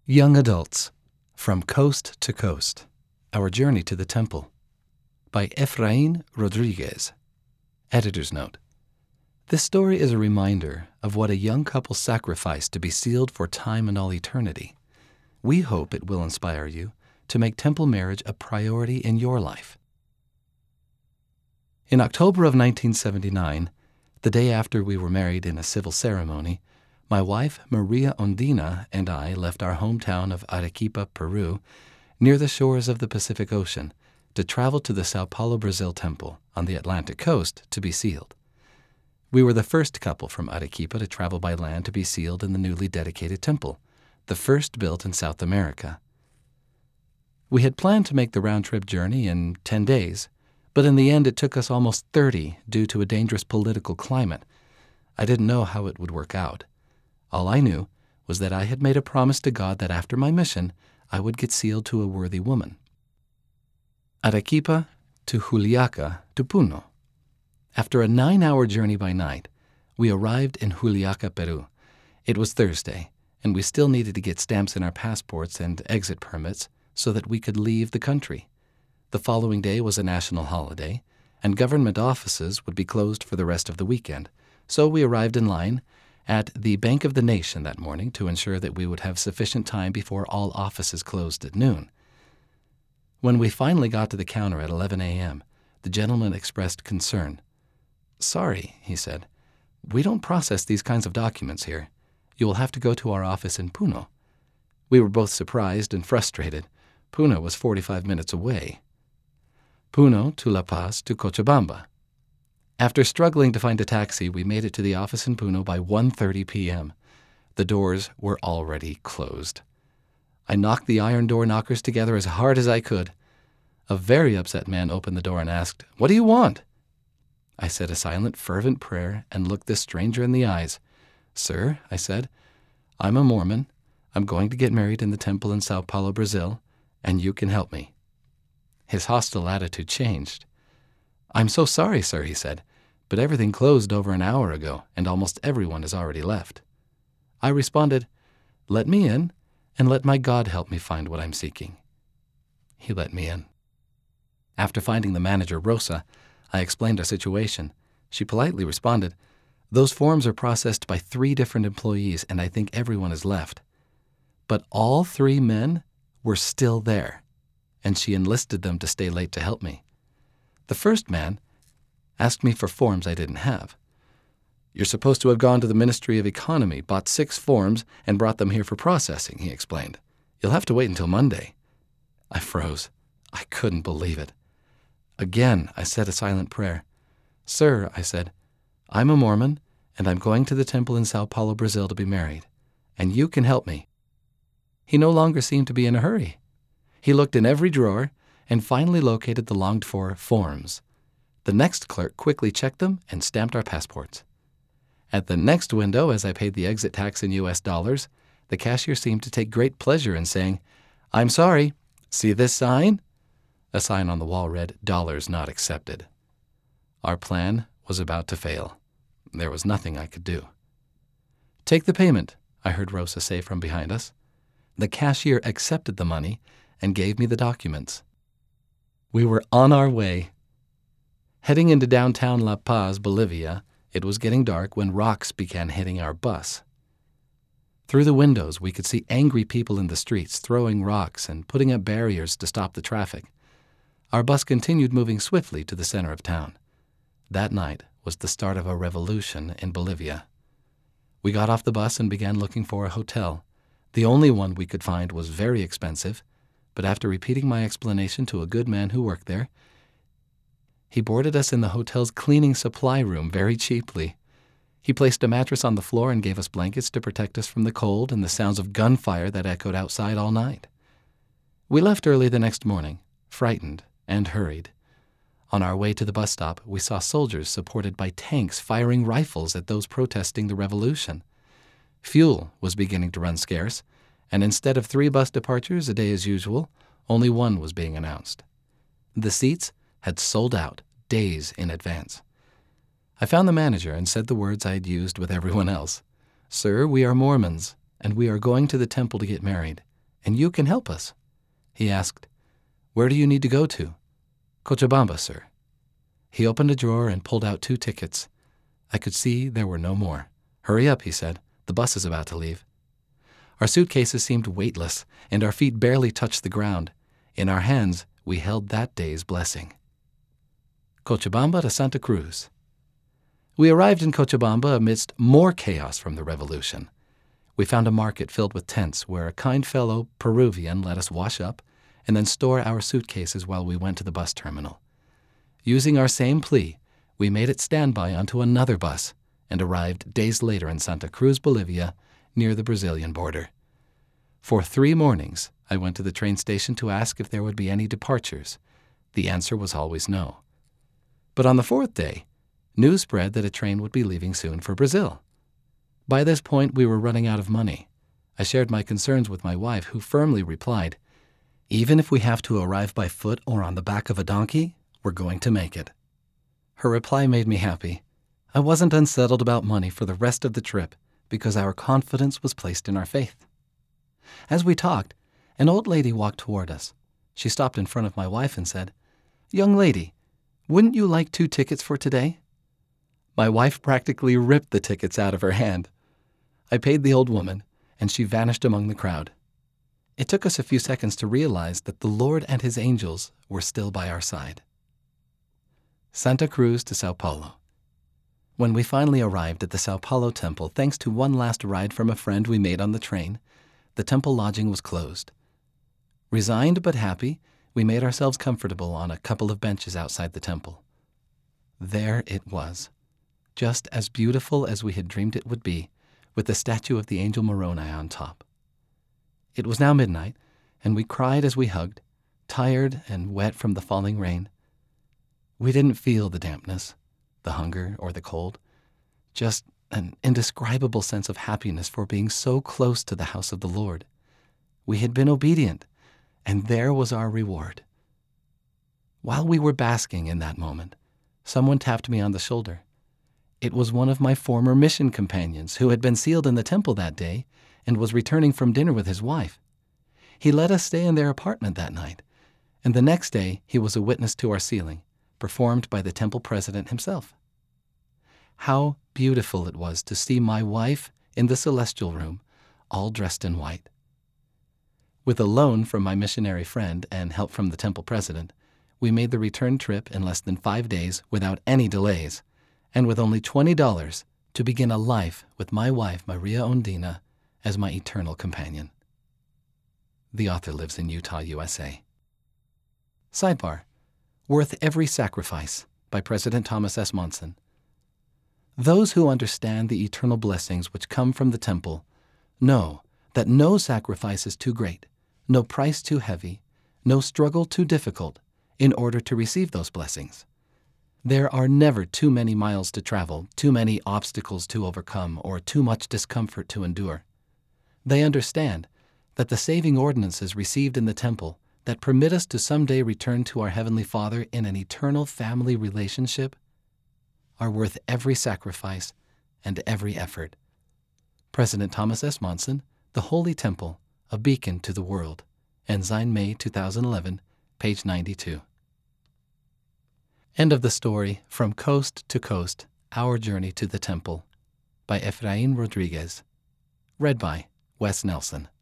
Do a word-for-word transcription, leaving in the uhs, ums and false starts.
Young Adults, From Coast to Coast, Our Journey to the Temple, by Efrain Rodriguez. Editor's Note. This story is a reminder of what a young couple sacrificed to be sealed for time and all eternity. We hope it will inspire you to make temple marriage a priority in your life. In October of nineteen seventy-nine, the day after we were married in a civil ceremony, my wife, Maria Ondina, and I left our hometown of Arequipa, Peru, near the shores of the Pacific Ocean, to travel to the Sao Paulo, Brazil temple on the Atlantic coast to be sealed. We were the first couple from Arequipa to travel by land to be sealed in the newly dedicated temple, the first built in South America. We had planned to make the round-trip journey in ten days, but in the end it took us almost thirty due to a dangerous political climate. I didn't know how it would work out. All I knew was that I had made a promise to God that after my mission, I would get sealed to a worthy woman. Arequipa to Juliaca to Puno. After a nine-hour journey by night, we arrived in Juliaca, Peru. It was Thursday, and we still needed to get stamps in our passports and exit permits so that we could leave the country. The following day was a national holiday, and government offices would be closed for the rest of the weekend, so we arrived in line at the Bank of the Nation that morning to ensure that we would have sufficient time before all offices closed at noon. When we finally got to the counter at eleven a.m., the gentleman expressed concern. "Sorry," he said, "we don't process these kinds of documents here. You will have to go to our office in Puno." We were both surprised and frustrated. Puno was forty-five minutes away. Puno to La Paz to Cochabamba. After struggling to find a taxi, we made it to the office in Puno by one thirty p.m. The doors were already closed. I knocked the iron door knockers together as hard as I could. A very upset man opened the door and asked, "What do you want?" I said a silent, fervent prayer and looked this stranger in the eyes. "Sir," I said, "I'm a Mormon. I'm going to get married in the temple in Sao Paulo, Brazil, and you can help me." His hostile attitude changed. "I'm so sorry, sir," he said, "but everything closed over an hour ago, and almost everyone has already left." I responded, "Let me in, and let my God help me find what I'm seeking." He let me in. After finding the manager, Rosa, I explained our situation. She politely responded, "Those forms are processed by three different employees, and I think everyone has left." But all three men were still there, and she enlisted them to stay late to help me. The first man asked me for forms I didn't have. "You're supposed to have gone to the Ministry of Economy, bought six forms, and brought them here for processing," he explained. "You'll have to wait until Monday." I froze. I couldn't believe it. Again, I said a silent prayer. "Sir," I said, "I'm a Mormon, and I'm going to the temple in Sao Paulo, Brazil to be married, and you can help me." He no longer seemed to be in a hurry. He looked in every drawer and finally located the longed-for forms. The next clerk quickly checked them and stamped our passports. At the next window, as I paid the exit tax in U S dollars, the cashier seemed to take great pleasure in saying, "I'm sorry, see this sign?" A sign on the wall read, "Dollars not accepted." Our plan was about to fail. There was nothing I could do. "Take the payment," I heard Rosa say from behind us. The cashier accepted the money and gave me the documents. We were on our way. Heading into downtown La Paz, Bolivia, it was getting dark when rocks began hitting our bus. Through the windows, we could see angry people in the streets throwing rocks and putting up barriers to stop the traffic. Our bus continued moving swiftly to the center of town. That night was the start of a revolution in Bolivia. We got off the bus and began looking for a hotel. The only one we could find was very expensive, but after repeating my explanation to a good man who worked there, he boarded us in the hotel's cleaning supply room very cheaply. He placed a mattress on the floor and gave us blankets to protect us from the cold and the sounds of gunfire that echoed outside all night. We left early the next morning, frightened and hurried. On our way to the bus stop, we saw soldiers supported by tanks firing rifles at those protesting the revolution. Fuel was beginning to run scarce, and instead of three bus departures a day as usual, only one was being announced. The seats had sold out days in advance. I found the manager and said the words I had used with everyone else. "Sir, we are Mormons, and we are going to the temple to get married. and you can help us." He asked, "Where do you need to go to?" "Cochabamba, sir." He opened a drawer and pulled out two tickets. I could see there were no more. "Hurry up," he said. "The bus is about to leave." Our suitcases seemed weightless, and our feet barely touched the ground. In our hands, we held that day's blessing. Cochabamba to Santa Cruz. We arrived in Cochabamba amidst more chaos from the revolution. We found a market filled with tents where a kind fellow Peruvian let us wash up and then store our suitcases while we went to the bus terminal. Using our same plea, we made it standby onto another bus and arrived days later in Santa Cruz, Bolivia, near the Brazilian border. For three mornings, I went to the train station to ask if there would be any departures. The answer was always no. But on the fourth day, news spread that a train would be leaving soon for Brazil. By this point, we were running out of money. I shared my concerns with my wife, who firmly replied, "Even if we have to arrive by foot or on the back of a donkey, we're going to make it." Her reply made me happy. I wasn't unsettled about money for the rest of the trip because our confidence was placed in our faith. As we talked, an old lady walked toward us. She stopped in front of my wife and said, "Young lady, wouldn't you like two tickets for today?" My wife practically ripped the tickets out of her hand. I paid the old woman, and she vanished among the crowd. It took us a few seconds to realize that the Lord and his angels were still by our side. Santa Cruz to Sao Paulo. When we finally arrived at the Sao Paulo temple, thanks to one last ride from a friend we made on the train, the temple lodging was closed. Resigned but happy, we made ourselves comfortable on a couple of benches outside the temple. There it was, just as beautiful as we had dreamed it would be, with the statue of the angel Moroni on top. It was now midnight, and we cried as we hugged, tired and wet from the falling rain. We didn't feel the dampness, the hunger, or the cold, just an indescribable sense of happiness for being so close to the house of the Lord. We had been obedient, and there was our reward. While we were basking in that moment, someone tapped me on the shoulder. It was one of my former mission companions who had been sealed in the temple that day and was returning from dinner with his wife. He let us stay in their apartment that night, and the next day he was a witness to our sealing, performed by the temple president himself. How beautiful it was to see my wife in the celestial room, all dressed in white. With a loan from my missionary friend and help from the temple president, we made the return trip in less than five days without any delays, and with only twenty dollars to begin a life with my wife, Maria Ondina, as my eternal companion. The author lives in Utah, U S A. Sidebar: Worth Every Sacrifice by President Thomas S. Monson. Those who understand the eternal blessings which come from the temple know that no sacrifice is too great, no price too heavy, no struggle too difficult in order to receive those blessings. There are never too many miles to travel, too many obstacles to overcome, or too much discomfort to endure. They understand that the saving ordinances received in the temple that permit us to someday return to our Heavenly Father in an eternal family relationship are worth every sacrifice and every effort. President Thomas S. Monson, The Holy Temple, A Beacon to the World, Ensign, May two thousand eleven, page ninety-two. End of the story, From Coast to Coast, Our Journey to the Temple, by Efrain Rodriguez. Read by Wes Nelson.